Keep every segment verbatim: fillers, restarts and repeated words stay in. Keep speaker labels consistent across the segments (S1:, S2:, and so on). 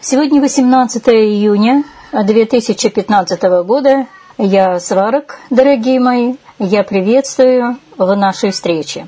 S1: Сегодня восемнадцатое июня две тысячи пятнадцатого года. Я Сварог, дорогие мои, я приветствую в нашей встрече.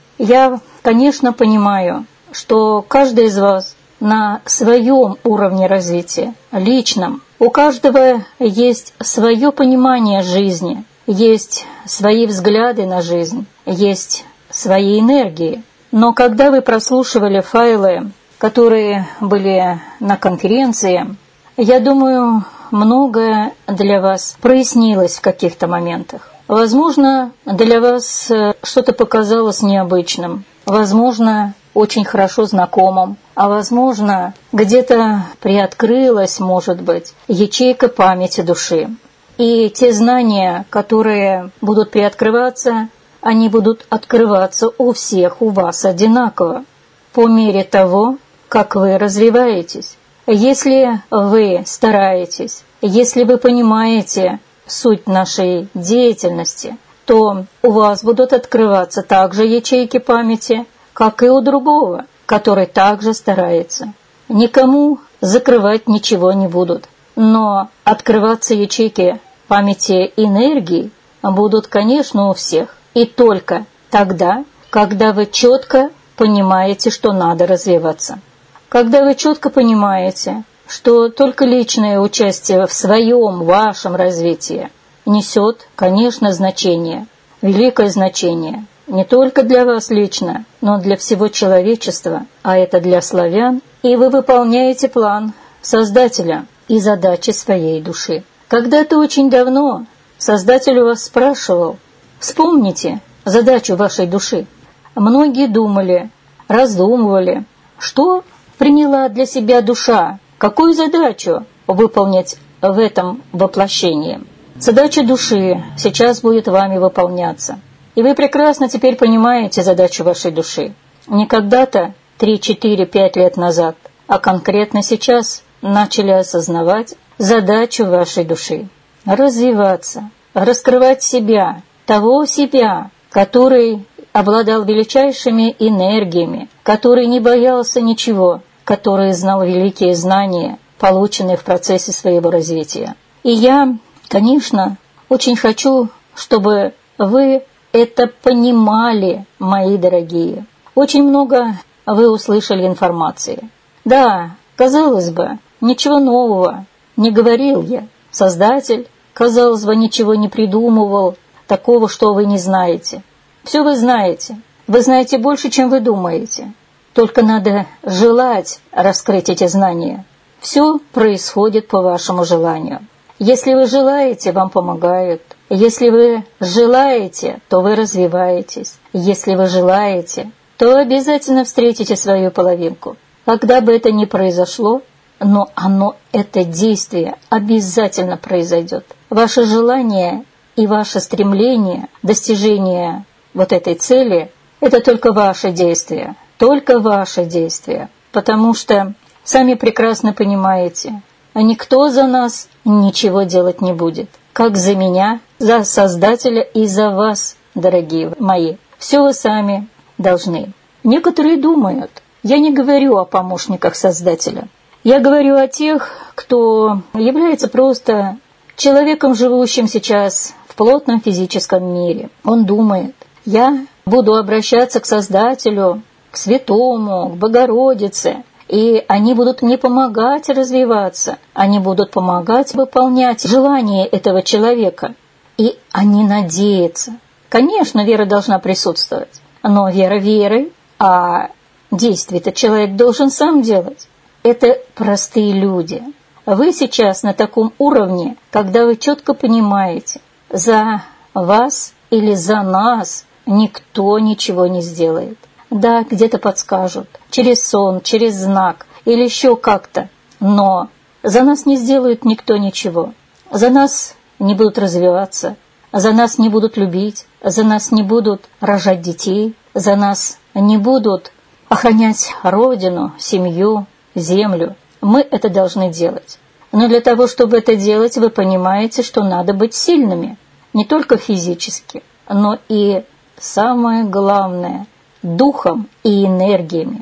S1: Я, конечно, понимаю, что каждый из вас на своем уровне развития, личном, у каждого есть свое понимание жизни, есть свои взгляды на жизнь, есть свои энергии. Но когда вы прослушивали файлы, которые были на конференции, я думаю, многое для вас прояснилось в каких-то моментах. Возможно, для вас что-то показалось необычным, возможно, очень хорошо знакомым, а возможно, где-то приоткрылась, может быть, ячейка памяти души. И те знания, которые будут приоткрываться, они будут открываться у всех, у вас одинаково, по мере того, как вы развиваетесь. Если вы стараетесь, если вы понимаете суть нашей деятельности, то у вас будут открываться также ячейки памяти, как и у другого, который также старается. Никому закрывать ничего не будут, но открываться ячейки памяти энергии будут, конечно, у всех. И только тогда, когда вы четко понимаете, что надо развиваться. Когда вы четко понимаете, что только личное участие в своем, вашем развитии несет, конечно, значение, великое значение, не только для вас лично, но для всего человечества, а это для славян, и вы выполняете план Создателя и задачи своей души. Когда-то очень давно Создатель у вас спрашивал: вспомните задачу вашей души. Многие думали, раздумывали, что приняла для себя душа, какую задачу выполнять в этом воплощении. Задача души сейчас будет вами выполняться. И вы прекрасно теперь понимаете задачу вашей души. Не когда-то, три, четыре, пять лет назад, а конкретно сейчас начали осознавать задачу вашей души. Развиваться, раскрывать себя, того себя, который обладал величайшими энергиями, который не боялся ничего, который знал великие знания, полученные в процессе своего развития. И я, конечно, очень хочу, чтобы вы это понимали, мои дорогие. Очень много вы услышали информации. Да, казалось бы, ничего нового не говорил я. Создатель, казалось бы, ничего не придумывал такого, что вы не знаете. Все вы знаете. Вы знаете больше, чем вы думаете. Только надо желать раскрыть эти знания. Все происходит по вашему желанию. Если вы желаете, вам помогают. Если вы желаете, то вы развиваетесь. Если вы желаете, то обязательно встретите свою половинку. Когда бы это ни произошло, но оно, это действие обязательно произойдет. Ваше желание и ваше стремление достижения вот этой цели – это только ваше действие, только ваше действие, потому что сами прекрасно понимаете, никто за нас ничего делать не будет, как за меня, за Создателя и за вас, дорогие мои. Все вы сами должны. Некоторые думают, я не говорю о помощниках Создателя, я говорю о тех, кто является просто человеком, живущим сейчас в плотном физическом мире. Он думает: я буду обращаться к Создателю, к Святому, к Богородице, и они будут мне помогать развиваться, они будут помогать выполнять желания этого человека. И они надеются. Конечно, вера должна присутствовать, но вера верой, а действие-то человек должен сам делать. Это простые люди. Вы сейчас на таком уровне, когда вы четко понимаете, за вас или за нас никто ничего не сделает. Да, где-то подскажут, через сон, через знак или еще как-то, но за нас не сделает никто ничего. За нас не будут развиваться, за нас не будут любить, за нас не будут рожать детей, за нас не будут охранять родину, семью, землю. Мы это должны делать. Но для того, чтобы это делать, вы понимаете, что надо быть сильными. Не только физически, но и, самое главное, духом и энергиями.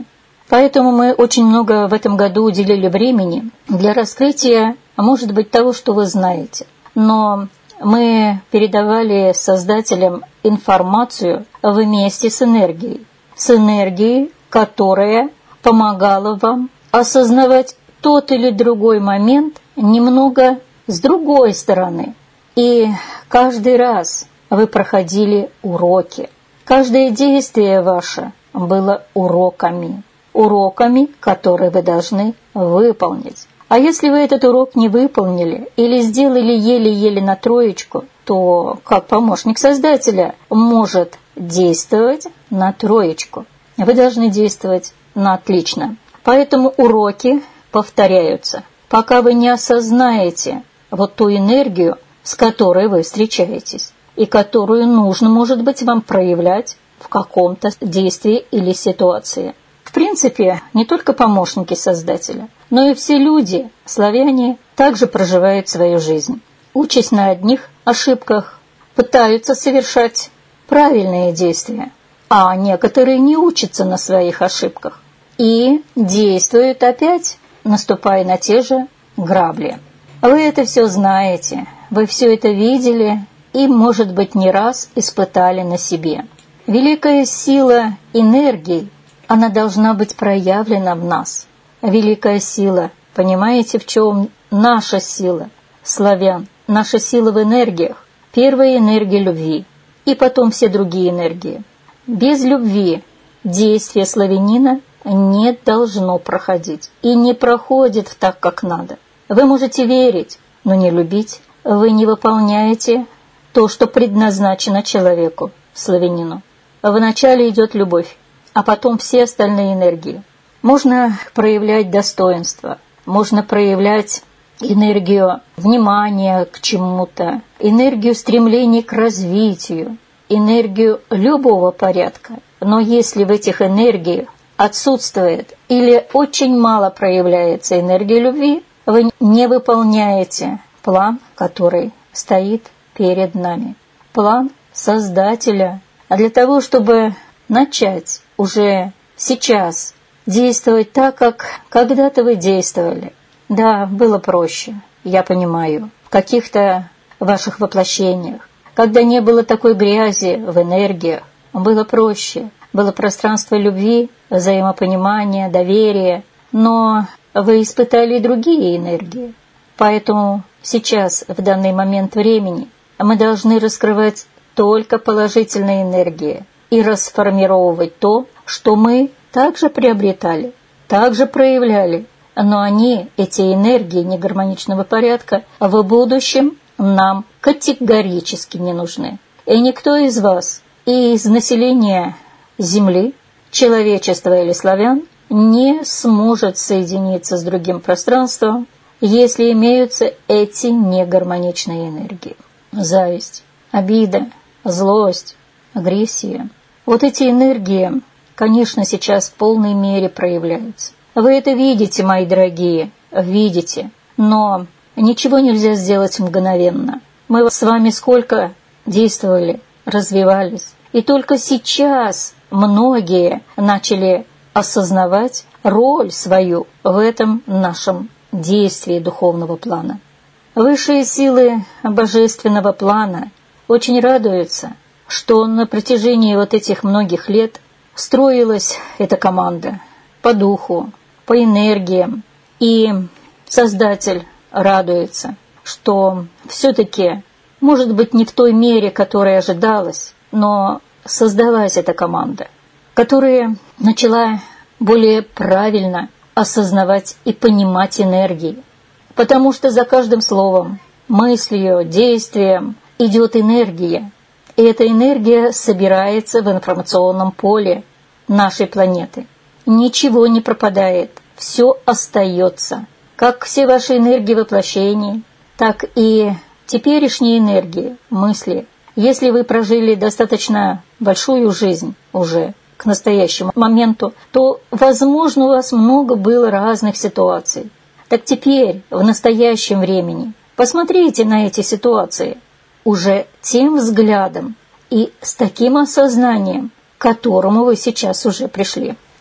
S1: Поэтому мы очень много в этом году уделили времени для раскрытия, может быть, того, что вы знаете. Но мы передавали создателям информацию вместе с энергией. С энергией, которая помогала вам осознавать тот или другой момент немного с другой стороны. И каждый раз вы проходили уроки. Каждое действие ваше было уроками. Уроками, которые вы должны выполнить. А если вы этот урок не выполнили или сделали еле-еле на троечку, то как помощник создателя может действовать на троечку? Вы должны действовать на отлично. Поэтому уроки повторяются, пока вы не осознаете вот ту энергию, с которой вы встречаетесь, и которую нужно, может быть, вам проявлять в каком-то действии или ситуации. В принципе, не только помощники Создателя, но и все люди, славяне, также проживают свою жизнь. Учась на одних ошибках, пытаются совершать правильные действия, а некоторые не учатся на своих ошибках и действуют опять, наступая на те же грабли. Вы это все знаете, вы все это видели и, может быть, не раз испытали на себе. Великая сила энергии, она должна быть проявлена в нас. Великая сила, понимаете, в чем наша сила, славян, наша сила в энергиях. Первая энергия любви, и потом все другие энергии. Без любви действие славянина не должно проходить, и не проходит так, как надо. Вы можете верить, но не любить. Вы не выполняете то, что предназначено человеку, славянину. Вначале идет любовь, а потом все остальные энергии. Можно проявлять достоинство, можно проявлять энергию внимания к чему-то, энергию стремления к развитию, энергию любого порядка. Но если в этих энергиях отсутствует или очень мало проявляется энергия любви, вы не выполняете план, который стоит перед нами. План Создателя. А для того, чтобы начать уже сейчас действовать так, как когда-то вы действовали. Да, было проще, я понимаю, в каких-то ваших воплощениях. Когда не было такой грязи в энергиях, было проще. Было пространство любви, взаимопонимания, доверия. Но вы испытали и другие энергии. Поэтому сейчас, в данный момент времени, мы должны раскрывать только положительные энергии и расформировать то, что мы также приобретали, также проявляли. Но они, эти энергии негармоничного порядка, в будущем нам категорически не нужны. И никто из вас, и из населения Земли, человечества или славян, не сможет соединиться с другим пространством, если имеются эти негармоничные энергии. Зависть, обида, злость, агрессия. Вот эти энергии, конечно, сейчас в полной мере проявляются. Вы это видите, мои дорогие, видите, но ничего нельзя сделать мгновенно. Мы с вами сколько действовали, развивались, и только сейчас многие начали осознавать роль свою в этом нашем действии духовного плана. Высшие силы божественного плана очень радуются, что на протяжении вот этих многих лет строилась эта команда по духу, по энергиям, и Создатель радуется, что все-таки, может быть, не в той мере, которая ожидалась, но создалась эта команда, которая начала более правильно осознавать и понимать энергии, потому что за каждым словом, мыслью, действием идет энергия, и эта энергия собирается в информационном поле нашей планеты. Ничего не пропадает, все остается, как все ваши энергии воплощений, так и теперешние энергии, мысли. Если вы прожили достаточно большую жизнь уже к настоящему моменту, то, возможно, у вас много было разных ситуаций. Так теперь, в настоящем времени, посмотрите на эти ситуации уже тем взглядом и с таким осознанием, к которому вы сейчас уже пришли.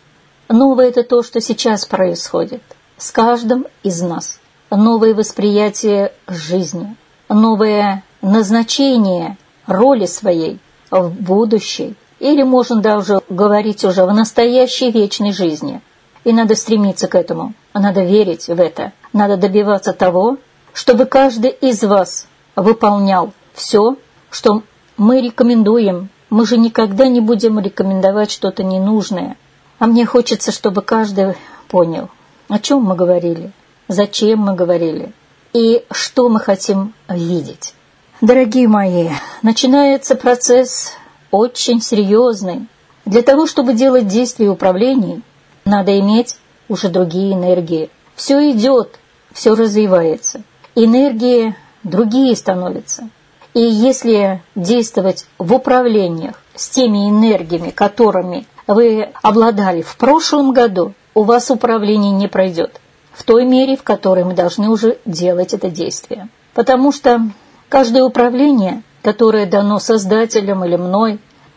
S1: Новое – это то, что сейчас происходит с каждым из нас. Новое восприятие жизни, новое назначение роли своей в будущей, или можно даже говорить уже в настоящей вечной жизни. И надо стремиться к этому, надо верить в это, надо добиваться того, чтобы каждый из вас выполнял все, что мы рекомендуем. Мы же никогда не будем рекомендовать что-то ненужное. А мне хочется, чтобы каждый понял, о чем мы говорили, зачем мы говорили и что мы хотим видеть. Дорогие мои, начинается процесс очень серьезный. Для того, чтобы делать действия и управление, надо иметь уже другие энергии. Все идет, все развивается. Энергии другие становятся. И если действовать в управлениях с теми энергиями, которыми вы обладали в прошлом году, у вас управление не пройдет в той мере, в которой мы должны уже делать это действие. Потому что каждое управление, которое дано Создателем или мной,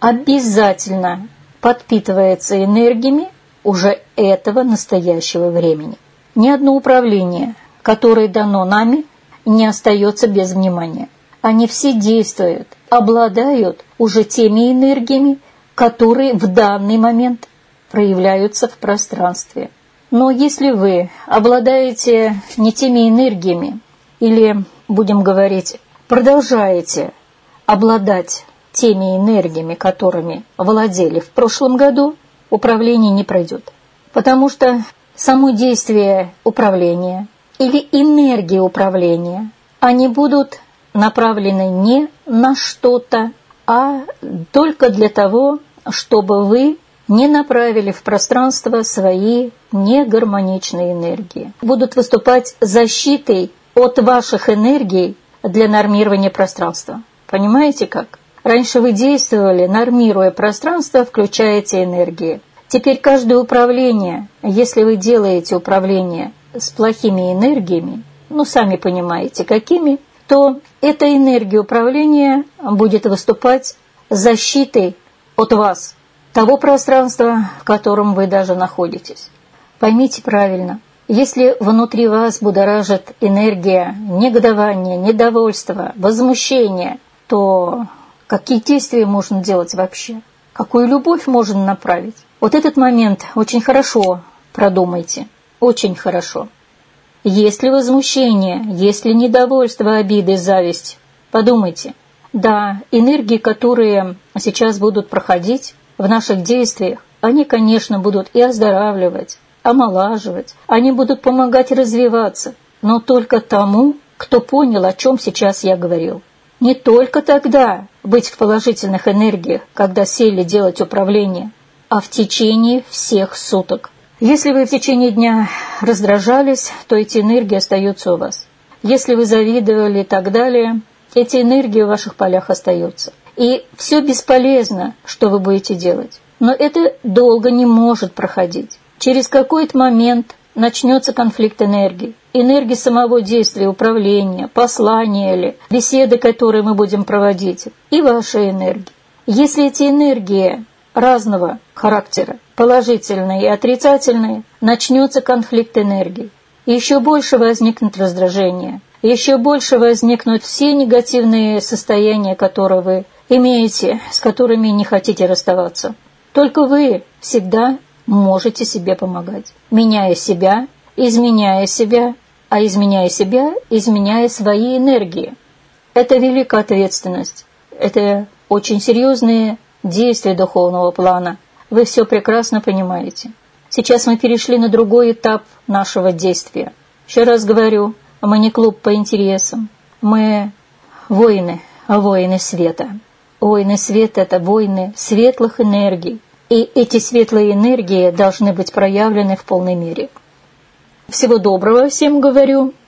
S1: обязательно подпитывается энергиями уже этого настоящего времени. Ни одно управление, которое дано нами, не остается без внимания. Они все действуют, обладают уже теми энергиями, которые в данный момент проявляются в пространстве. Но если вы обладаете не теми энергиями, или, будем говорить, продолжаете обладать теми энергиями, которыми владели в прошлом году, управление не пройдет. Потому что само действие управления или энергии управления, они будут направлены не на что-то, а только для того, чтобы вы не направили в пространство свои негармоничные энергии. Будут выступать защитой от ваших энергий для нормирования пространства. Понимаете как? Раньше вы действовали, нормируя пространство, включая эти энергии. Теперь каждое управление, если вы делаете управление с плохими энергиями, ну, сами понимаете, какими, то эта энергия управления будет выступать защитой от вас, того пространства, в котором вы даже находитесь. Поймите правильно, если внутри вас будоражит энергия негодования, недовольства, возмущения, то какие действия можно делать вообще? Какую любовь можно направить? Вот этот момент очень хорошо продумайте, очень хорошо. Есть ли возмущение, есть ли недовольство, обиды, зависть? Подумайте. Да, энергии, которые сейчас будут проходить в наших действиях, они, конечно, будут и оздоравливать, омолаживать, они будут помогать развиваться, но только тому, кто понял, о чем сейчас я говорил. Не только тогда быть в положительных энергиях, когда сели делать управление, а в течение всех суток. Если вы в течение дня раздражались, то эти энергии остаются у вас. Если вы завидовали и так далее, эти энергии в ваших полях остаются. И все бесполезно, что вы будете делать. Но это долго не может проходить. Через какой-то момент начнется конфликт энергий. Энергии самого действия, управления, послания или беседы, которые мы будем проводить, и ваши энергии. Если эти энергии разного характера, положительные и отрицательные, начнется конфликт энергий. Еще больше возникнет раздражение, еще больше возникнут все негативные состояния, которые вы имеете, с которыми не хотите расставаться. Только вы всегда можете себе помогать, меняя себя, изменяя себя, а изменяя себя, изменяя свои энергии. Это великая ответственность, это очень серьезные действия духовного плана. Вы все прекрасно понимаете. Сейчас мы перешли на другой этап нашего действия. Еще раз говорю, мы не клуб по интересам, мы воины, воины света. Воины света – это воины светлых энергий. И эти светлые энергии должны быть проявлены в полной мере. Всего доброго всем говорю.